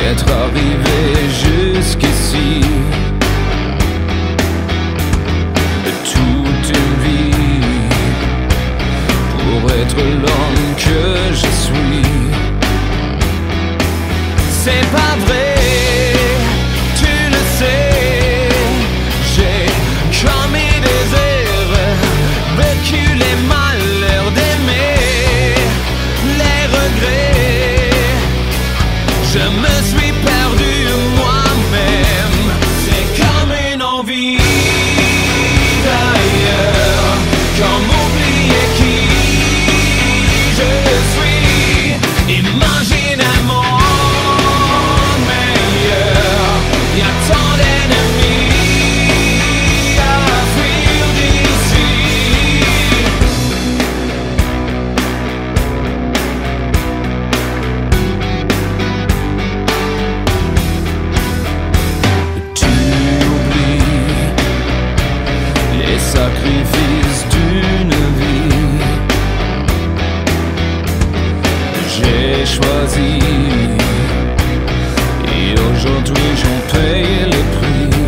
d'être arrivé jusqu'ici. Toute une vie pour être l'homme que je suis. C'est pas vrai, tu le sais. J'ai commis des erreurs, vécu les malheurs d'aimer, les regrets. Je me suis perdu moi-même. C'est comme une envie d'ailleurs, comme oublier qui je suis. Imagine un monde meilleur. Y'a tant d'ennemis à fuir d'ici. Tu oublies les sacrifices d'une vie. J'ai choisi et aujourd'hui j'en paye le prix.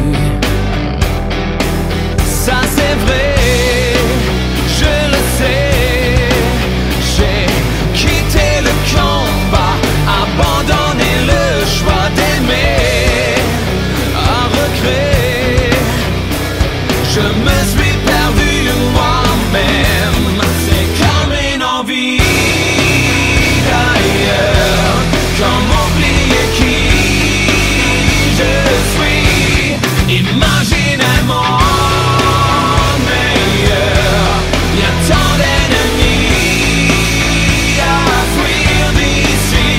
Ça c'est vrai, je le sais. J'ai quitté le combat, abandonné le choix d'aimer à regret. Je me suis perdu moi-même. C'est comme une envie d'ailleurs, comme oublier qui je suis. Imagine un monde meilleur. Y'a tant d'ennemis à fuir d'ici.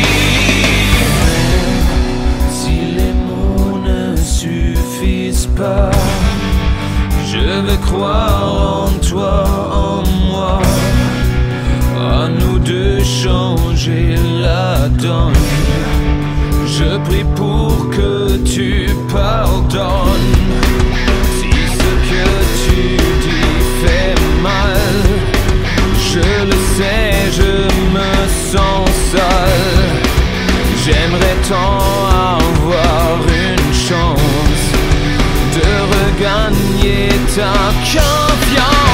Si les mots ne suffisent pas, je vais croire en toi, en moi. À nous de changer la donne. Je prie pour que tu pardonnes. Si ce que tu dis fait mal, je le sais, je me sens seul. J'aimerais tant avoir une chance de regagner ta confiance.